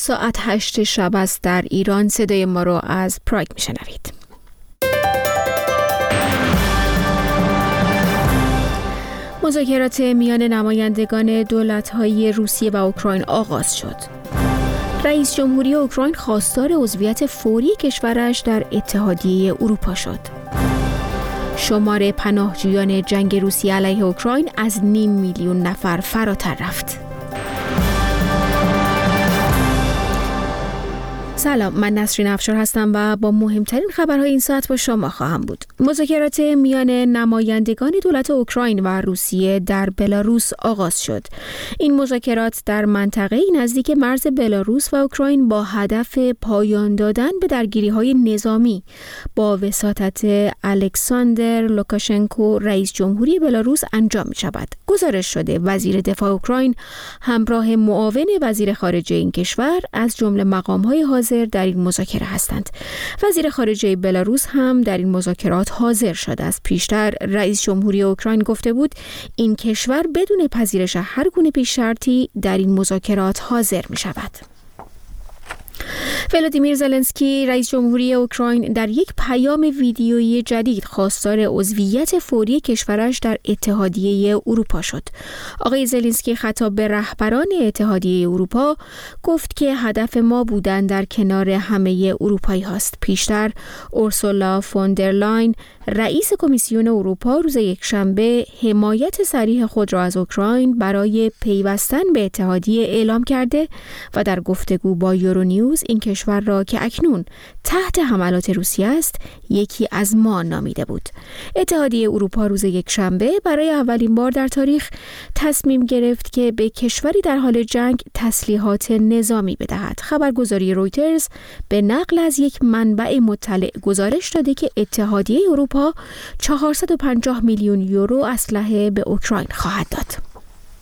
ساعت 8 شب است در ایران. صدای ما رو از پراگ میشنوید. مذاکرات میان نمایندگان دولت‌های روسیه و اوکراین آغاز شد. رئیس جمهوری اوکراین خواستار عضویت فوری کشورش در اتحادیه اروپا شد. شمار پناهجویان جنگ روسیه علیه اوکراین از 500,000 نفر فراتر رفت. سلام، من نسرین افشار هستم و با مهمترین خبرهای این ساعت با شما خواهم بود. مذاکرات میان نمایندگان دولت اوکراین و روسیه در بلاروس آغاز شد. این مذاکرات در منطقه نزدیک مرز بلاروس و اوکراین با هدف پایان دادن به درگیری‌های نظامی با وساطت الکساندر لوکاشنکو رئیس جمهوری بلاروس انجام می‌شود. گزارش شده وزیر دفاع اوکراین همراه معاون وزیر خارجه این کشور از جمله مقام‌های حاضر در این مذاکره هستند. وزیر خارجه بلاروس هم در این مذاکرات حاضر شده است. پیشتر رئیس جمهوری اوکراین گفته بود این کشور بدون پذیرش هر گونه پیش شرطی در این مذاکرات حاضر می شود. ولادیمیر زلنسکی رئیس جمهوری اوکراین در یک پیام ویدیویی جدید خواستار عضویت فوری کشورش در اتحادیه اروپا شد. آقای زلنسکی خطاب به رهبران اتحادیه اروپا گفت که هدف ما بودن در کنار همه اروپایی هاست. پیشتر اورسولا فوندرلاین رئیس کمیسیون اروپا روز یکشنبه حمایت صریح خود را از اوکراین برای پیوستن به اتحادیه اعلام کرده و در گفتگو با یورونیوز این کشور را که اکنون تحت حملات روسیه است یکی از ما نامیده بود. اتحادیه اروپا روز یکشنبه برای اولین بار در تاریخ تصمیم گرفت که به کشوری در حال جنگ تسلیحات نظامی بدهد. خبرگزاری رویترز به نقل از یک منبع مطلع گزارش داده که اتحادیه اروپا 450 میلیون یورو اسلحه به اوکراین خواهد داد.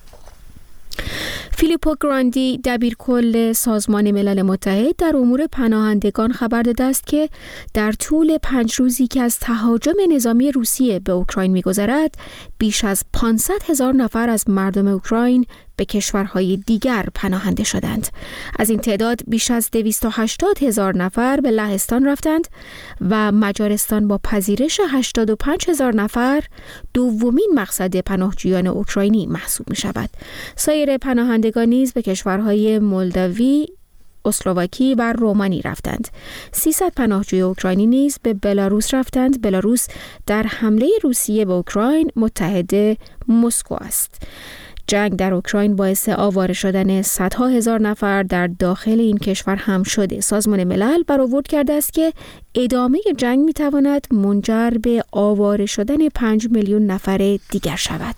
فیلیپو گراندی دبیرکل سازمان ملل متحد در امور پناهندگان خبر داده است که در طول 5 روزی که از تهاجم نظامی روسیه به اوکراین می‌گذرد بیش از 500,000 نفر از مردم اوکراین به کشورهای دیگر پناهنده شدند. از این تعداد بیش از 280,000 نفر به لهستان رفتند و مجارستان با پذیرش 85,000 نفر دومین مقصد پناهجویان اوکراینی محسوب می شود. سایر پناهندگان نیز به کشورهای مولداوی، اسلواکی و رومانی رفتند. 300 پناهجوی اوکراینی نیز به بلاروس رفتند. بلاروس در حمله روسیه به اوکراین متحد مسکو است. جنگ در اوکراین باعث آواره شدن صدها هزار نفر در داخل این کشور هم شده. سازمان ملل برآورد کرده است که ادامه جنگ می‌تواند منجر به آواره شدن 5 میلیون نفر دیگر شود.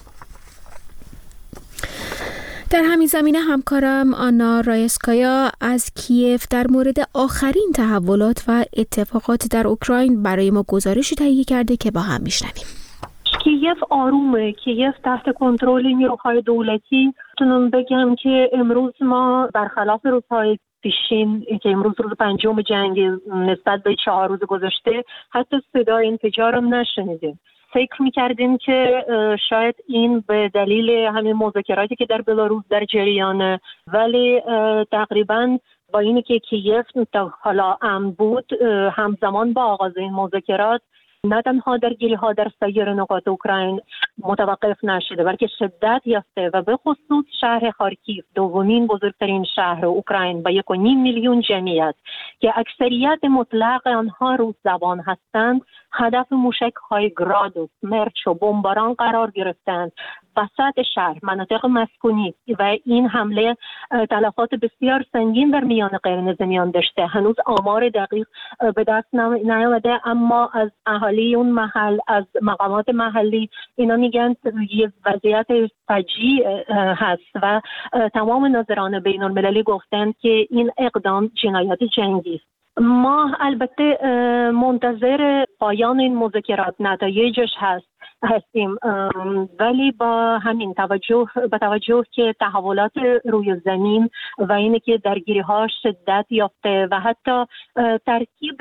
در همین زمینه همکارم آنا رایسکایا از کیف در مورد آخرین تحولات و اتفاقات در اوکراین برای ما گزارشی تهیه کرده که با هم میشنویم. کیف آرومه، کیف تحت کنترل نیروهای دولتی. میتونم بگم که امروز ما برخلاف روزهای پیشین که امروز روز 5 جنگ نسبت به 4 روز گذشته حتی صدای انفجار هم نشنیدیم. فکر میکردیم که شاید این به دلیل همین مذاکراتی که در بلاروس در جریانه، ولی تقریباً با اینی که کیف تا حالا امن بود همزمان با آغاز این مذاکرات نه تنها درگیری‌ها در سایر نقاط اوکراین متوقف نشده بلکه شدت یافته و به خصوص شهر خارکیف، دومین بزرگترین شهر اوکراین با 1.5 میلیون جمعیت که اکثریت مطلق آنها روس زبان هستند، هدف موشک‌های گراد و سمرچ و بمباران قرار گرفتند وسط شهر، مناطق مسکونی، و این حمله تلفات بسیار سنگین در میان غیر نظامیان داشته. هنوز آمار دقیق به دست نیامده، اما از اهالی اون محل، از مقامات محلی، اینا میگن یه وضعیت فجیع هست و تمام ناظران بین المللی گفتند که این اقدام جنایت جنگی است. ما البته منتظر پایان این مذاکرات، نتایجش هستیم، ولی با همین توجه که تحولات روی زمین و اینه که درگیری‌ها شدت یافته و حتی ترکیب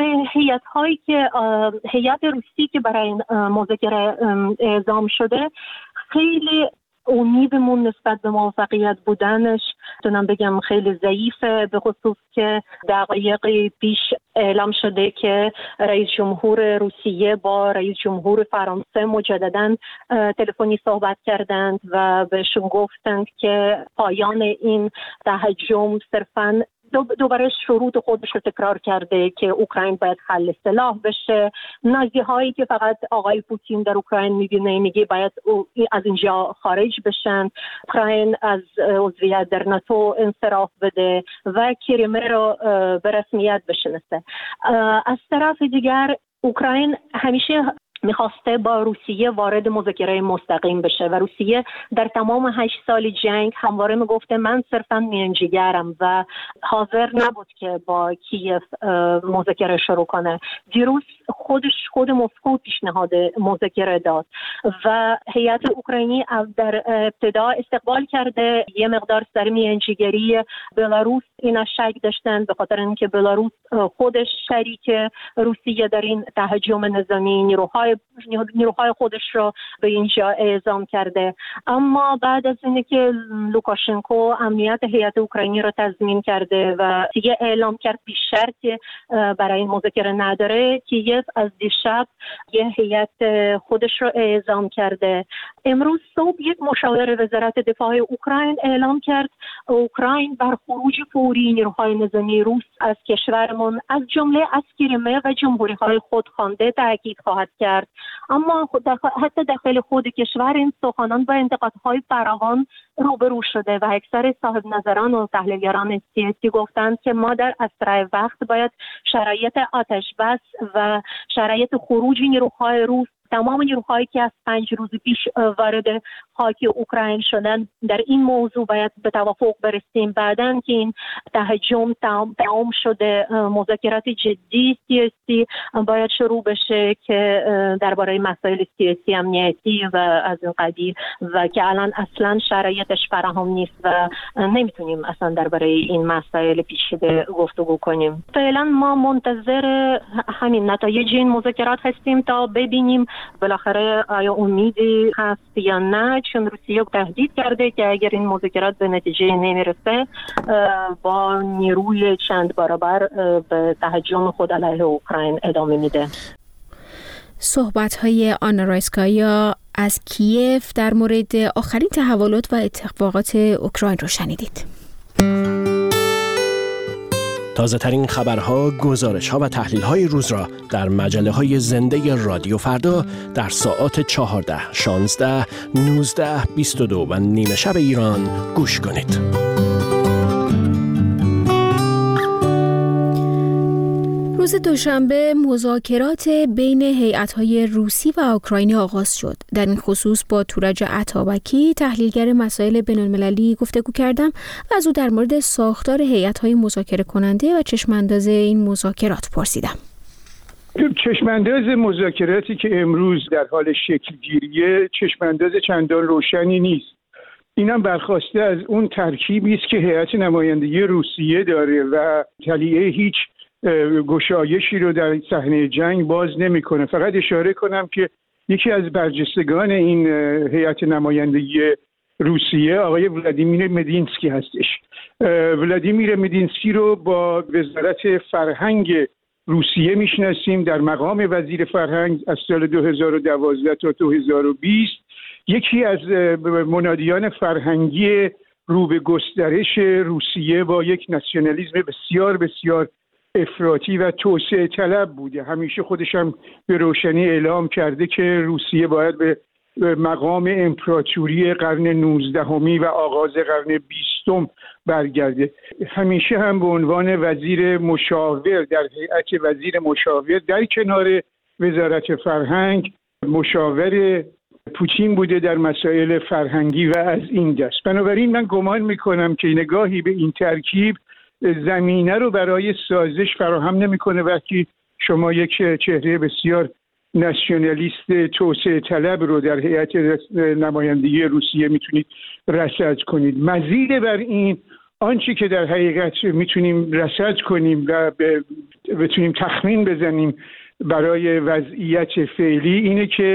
هیئت روسی که برای این مذاکره اعزام شده خیلی امیدمون نسبت به موفقیت بودنش تونم بگم خیلی ضعیفه، به خصوص که دقایقی پیش اعلام شده که رئیس جمهور روسیه با رئیس جمهور فرانسه مجدداً تلفنی صحبت کردند و بهشون گفتند که پایان این تهاجم صرفاً دوباره شروط خودش رو تکرار کرده که اوکراین باید حل سلاح بشه. نازی هایی که فقط آقای پوتین در اوکراین میبینه میگه باید از اینجا خارج بشن، اوکراین از عضویت در ناتو انصراف بده و کریمه رو به رسمیت بشناسه. از طرف دیگر اوکراین همیشه میخواسته با روسیه وارد مذاکره مستقیم بشه و روسیه در تمام 8 سال جنگ همواره میگفته من صرفاً میانجیگرم و حاضر نبود که با کیف مذاکره شروع کنه. دیروز خود مسکو پیشنهاد مذاکره داد و هیئت اوکراینی در ابتدا استقبال کرده. یه مقدار سر میانجیگری بلاروس اینا شک داشتن به خاطر اینکه بلاروس خودش شریک روسیه در این تهاجم نظامی، نیروهای خودش رو به اینجا اعزام کرده. اما بعد از اینکه که لوکاشنکو امنیت هیئت اوکراینی رو تضمین کرده و دیگه اعلام کرد بی شرط برای این مذاکره نداره، کیف از دیشب یه هیئت خودش رو اعزام کرده. امروز صبح یک مشاور وزارت دفاع اوکراین اعلام کرد اوکراین بر خروج فوری نیروهای نظامی روس از کشورمون از جمله از کریمه و جمهوری‌های خودخوانده تاکید خواهد کرد. اما حتی داخل خود کشور این سخنان با انتقادهای فراوان روبرو شده و اکثر صاحب نظران و تحلیلگران سیاسی گفتند که ما در اسرع وقت باید شرایط آتش بس و شرایط خروج نیروهای روس، تمام نیروهایی که از 5 روز پیش وارد خاک اوکراین شدن، در این موضوع باید به توافق برسیم. بعداً که این تهاجم تمام شده مذاکرات جدی سیاسی باید شروع بشه که درباره مسائل سیاسی امنیتی و از این قبیل و که الان اصلا شرایطش فراهم نیست و نمیتونیم اصلا درباره این مسائل پیچیده گفتگو کنیم. فعلا ما منتظر همین نتایج این مذاکرات هستیم تا ببینیم بالاخره آیا امیدی هست یا نه، چون روسیه تهدید کرده که اگر این مذاکرات به نتیجه نمیرسه با نیروی چند برابر به تهاجم خود علیه اوکراین ادامه میده. صحبت‌های آنا رایسکایا از کیف در مورد آخرین تحولات و اتفاقات اوکراین رو شنیدید. تازه ترین خبرها، گزارش‌ها و تحلیل‌های روز را در مجله‌های زنده رادیو فردا در ساعات 14، 16، 19، 22 و نیمه شب ایران گوش کنید. روز دوشنبه مذاکرات بین هیئت‌های روسی و اوکراینی آغاز شد. در این خصوص با تورج عطابکی، تحلیلگر مسائل بین‌المللی گفتگو کردم و از او در مورد ساختار هیئت‌های مذاکره کننده و چشم‌انداز این مذاکرات پرسیدم. چشم‌انداز مذاکراتی که امروز در حال شکل‌گیریه چشم‌انداز چندان روشنی نیست. اینم برخواسته از اون ترکیبی است که هیئت نمایندگی روسیه داره و طلیعه هیچ گشایشی رو در صحنه جنگ باز نمی‌کنه. فقط اشاره کنم که یکی از برجستگان این هیئت نمایندگی روسیه آقای ولادیمیر مدینسکی هستش. ولادیمیر مدینسکی رو با وزارت فرهنگ روسیه میشناسیم. در مقام وزیر فرهنگ از سال 2012 تا 2020 یکی از منادیان فرهنگی رو به گسترش روسیه با یک ناسیونالیسم بسیار بسیار افراطی و توسعه طلب بوده. همیشه خودش هم به روشنی اعلام کرده که روسیه باید به مقام امپراتوری قرن 19 و آغاز قرن 20 برگرده. همیشه هم به عنوان وزیر مشاور در هیئت وزیر مشاور در کنار وزارت فرهنگ مشاور پوتین بوده در مسائل فرهنگی و از این دست. بنابراین من گمان میکنم که نگاهی به این ترکیب زمینه رو برای سازش فراهم نمیکنه وقتی شما یک چهره بسیار ناسیونالیست توسعه طلب رو در هیئت نمایندگی روسیه میتونید رصد کنید. مزید بر این آنچه که در حقیقت میتونیم رصد کنیم و بتونیم تخمین بزنیم برای وضعیت فعلی اینه که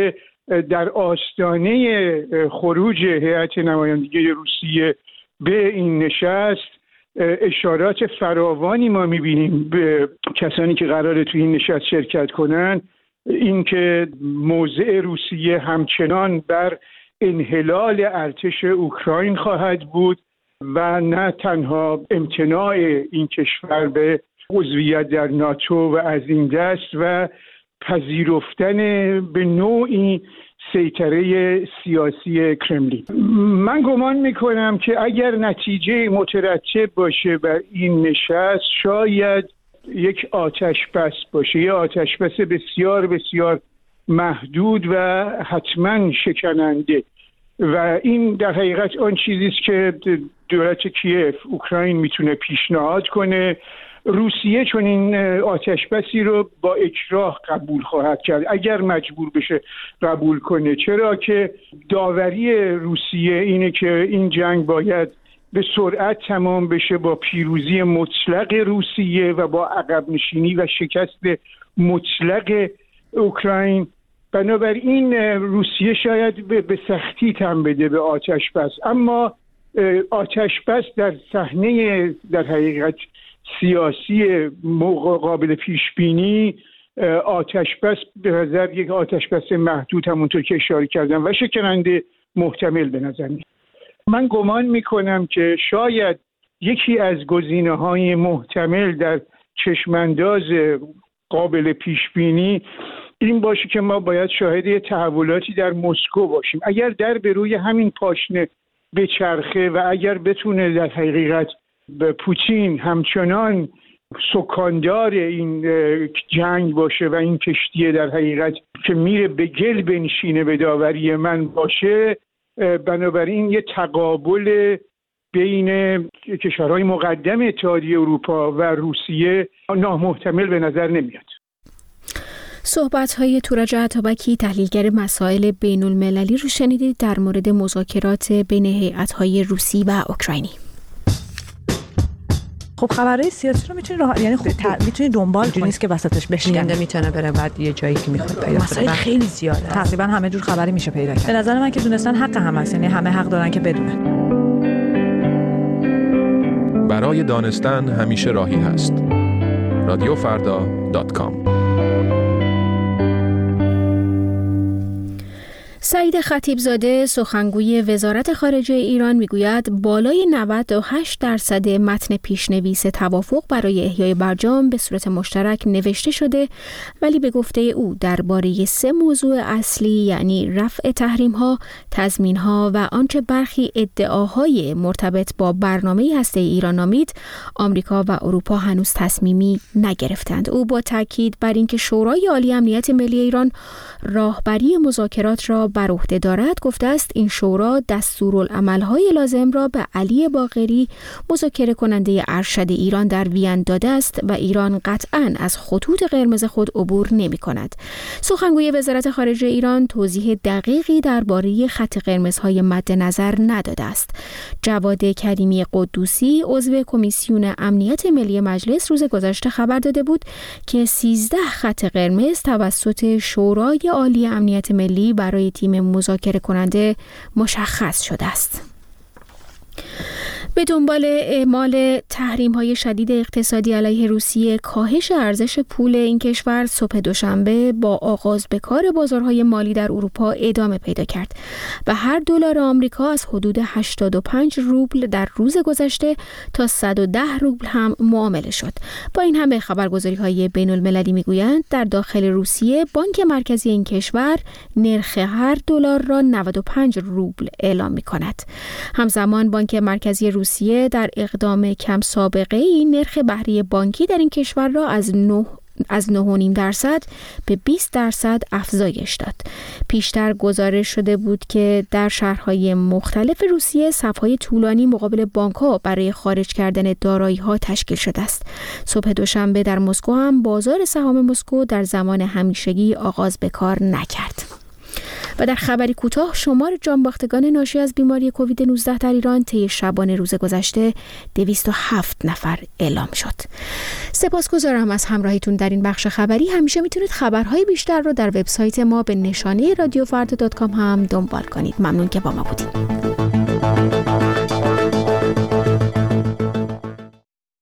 در آستانه خروج هیئت نمایندگی روسیه به این نشست اشارات فراوانی ما می‌بینیم به کسانی که قراره توی این نشست شرکت کنن، اینکه موضع روسیه همچنان بر انحلال ارتش اوکراین خواهد بود و نه تنها امتناع این کشور به عضویت در ناتو و از این دست و پذیرفتن به نوعی سیطره سیاسی کرملین. من گمان میکنم که اگر نتیجه مترتب باشه بر این نشست، شاید یک آتشبس باشه، یک آتشبس بسیار بسیار محدود و حتما شکننده و این در حقیقت آن چیزی است که دولت کیف اوکراین میتونه پیشنهاد کنه. روسیه چون این آتشبسی رو با اکراه قبول خواهد کرد اگر مجبور بشه قبول کنه، چرا که داوری روسیه اینه که این جنگ باید به سرعت تمام بشه با پیروزی مطلق روسیه و با عقب نشینی و شکست مطلق اوکراین. بنابراین روسیه شاید به سختی تن بده به آتشبس، اما آتشبس در صحنه در حقیقت سیاسی قابل پیش بینی آتشبس به نظر یک آتشبس محدود همونطور که اشاره کردم و شکننده محتمل به نظر میاد. من گمان میکنم که شاید یکی از گزینه‌های محتمل در چشمانداز قابل پیش بینی این باشه که ما باید شاهد یه تحولاتی در مسکو باشیم. اگر در به روی همین پاشنه بچرخه و اگر بتونه در حقیقت به پوتین همچنان سکاندار این جنگ باشه و این کشتی در حقیقت که میره به گل بنشینه به داوری من باشه، بنابراین یه تقابل بین کشورهای مقدم اتحادیه اروپا و روسیه نامحتمل به نظر نمیاد. صحبت‌های تورج عطابکی، تحلیلگر مسائل بین‌المللی رو شنیدید در مورد مذاکرات بین هیئت‌های روسی و اوکراینی. خب خبرهای سیاسی رو میتونی یعنی میتونی دنبال کنی، نیست که وسطش بشکنه، میتونه بره بعد یه جایی که میخواد پیدا کنه. مسائل خیلی زیاده، تقریبا همه جور خبری میشه پیدا کرد. به نظر من که دونستن حق همه است، یعنی همه حق دارن که بدونن. برای دانستن همیشه راهی هست. radiofarda.com. سعید خطیبزاده سخنگوی وزارت خارجه ایران میگوید بالای 98% متن پیشنویس توافق برای احیای برجام به صورت مشترک نوشته شده، ولی به گفته او درباره 3 موضوع اصلی یعنی رفع تحریم‌ها، تضمین‌ها و آنچه برخی ادعاهای مرتبط با برنامه هسته ایران نامید، آمریکا و اروپا هنوز تصمیمی نگرفتند. او با تاکید بر اینکه شورای عالی امنیت ملی ایران راهبری مذاکرات را بر عهده دارد گفته است این شورا دستورالعمل‌های لازم را به علی باقری مذاکره کننده ارشد ایران در وین داده است و ایران قطعاً از خطوط قرمز خود عبور نمی‌کند. سخنگوی وزارت خارجه ایران توضیح دقیقی درباره خط قرمزهای مد نظر نداده است. جواد کریمی قدوسی عضو کمیسیون امنیت ملی مجلس روز گذشته خبر داده بود که 13 خط قرمز توسط شورای عالی امنیت ملی برای تیم مذاکره کننده مشخص شده است. به دنبال اعمال تحریم‌های شدید اقتصادی علیه روسیه، کاهش ارزش پول این کشور صبح دوشنبه با آغاز به کار بازارهای مالی در اروپا ادامه پیدا کرد و هر دلار آمریکا از حدود 85 روبل در روز گذشته تا 110 روبل هم معامله شد. با این همه خبرگزاری‌های بین‌المللی می‌گویند در داخل روسیه بانک مرکزی این کشور نرخ هر دلار را 95 روبل اعلام می‌کند. همزمان بانک مرکزی روسیه در اقدام کم سابقه‌ای نرخ بهره بانکی در این کشور را از 9.5% به 20% افزایش داد. پیشتر گزارش شده بود که در شهرهای مختلف روسیه صف‌های طولانی مقابل بانک‌ها برای خارج کردن دارایی‌ها تشکیل شده است. صبح دوشنبه در مسکو هم بازار سهام مسکو در زمان همیشگی آغاز به کار نکرد. و در خبری کوتاه شمار جانباختگان ناشی از بیماری کووید 19 در ایران طی شبانه روز گذشته 207 نفر اعلام شد. سپاسگزارم از همراهیتون در این بخش خبری. همیشه میتونید خبرهای بیشتر رو در وبسایت ما به نشانه رادیوفردا.com هم دنبال کنید. ممنون که با ما بودید.